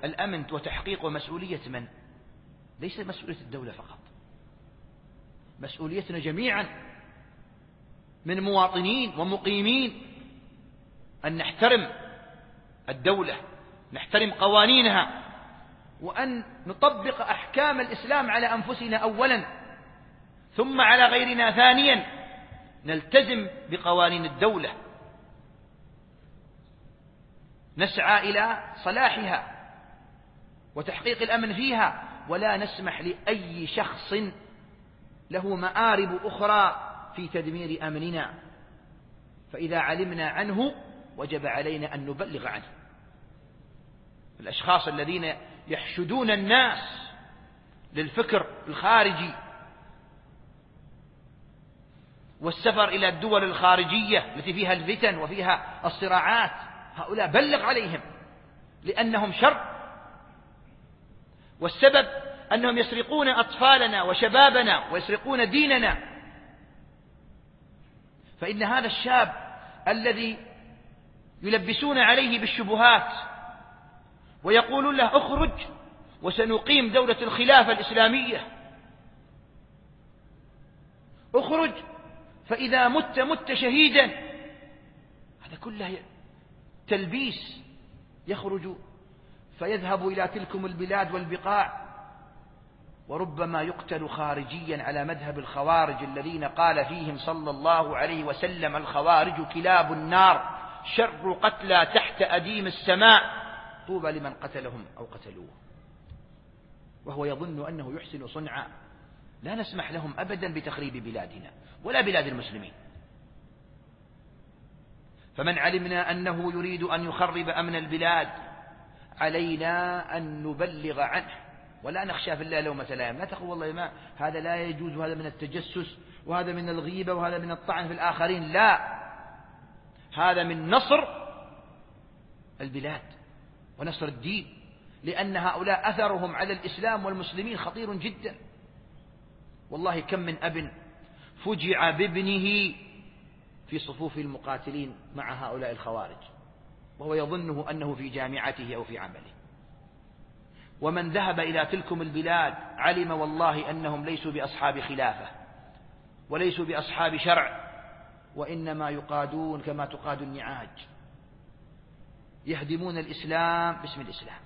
الأمن وتحقيقه مسؤولية من؟ ليس مسؤولية الدولة فقط، مسؤوليتنا جميعا من مواطنين ومقيمين أن نحترم الدولة، نحترم قوانينها، وأن نطبق أحكام الإسلام على أنفسنا أولا ثم على غيرنا ثانيا، نلتزم بقوانين الدولة، نسعى إلى صلاحها وتحقيق الأمن فيها، ولا نسمح لأي شخص له مآرب أخرى في تدمير أمننا، فإذا علمنا عنه وجب علينا أن نبلغ عنه. الأشخاص الذين يحشدون الناس للفكر الخارجي والسفر إلى الدول الخارجية التي فيها الفتن وفيها الصراعات، هؤلاء بلغ عليهم، لأنهم شر، والسبب أنهم يسرقون أطفالنا وشبابنا ويسرقون ديننا. فإن هذا الشاب الذي يلبسون عليه بالشبهات ويقولون له اخرج وسنقيم دولة الخلافة الإسلامية، اخرج فإذا مت شهيدا، هذا كله تلبيس. يخرج فيذهب إلى تلكم البلاد والبقاع، وربما يقتل خارجيا على مذهب الخوارج الذين قال فيهم صلى الله عليه وسلم: الخوارج كلاب النار شر قتلى تحت أديم السماء، طوبى لمن قتلهم أو قتلوه. وهو يظن أنه يحسن صنعا. لا نسمح لهم أبدا بتخريب بلادنا ولا بلاد المسلمين. فمن علمنا أنه يريد أن يخرب أمن البلاد علينا أن نبلغ عنه، ولا نخشى في الله لومة لائم. لا تقول والله ما هذا لا يجوز وهذا من التجسس وهذا من الغيبة وهذا من الطعن في الآخرين. لا، هذا من نصر البلاد ونصر الدين، لأن هؤلاء أثرهم على الإسلام والمسلمين خطير جدا. والله كم من أب فجع بابنه في صفوف المقاتلين مع هؤلاء الخوارج وهو يظنه أنه في جامعته أو في عمله. ومن ذهب إلى تلكم البلاد علم والله أنهم ليسوا بأصحاب خلافة وليسوا بأصحاب شرع، وإنما يقادون كما تقاد النعاج، يهدمون الإسلام باسم الإسلام.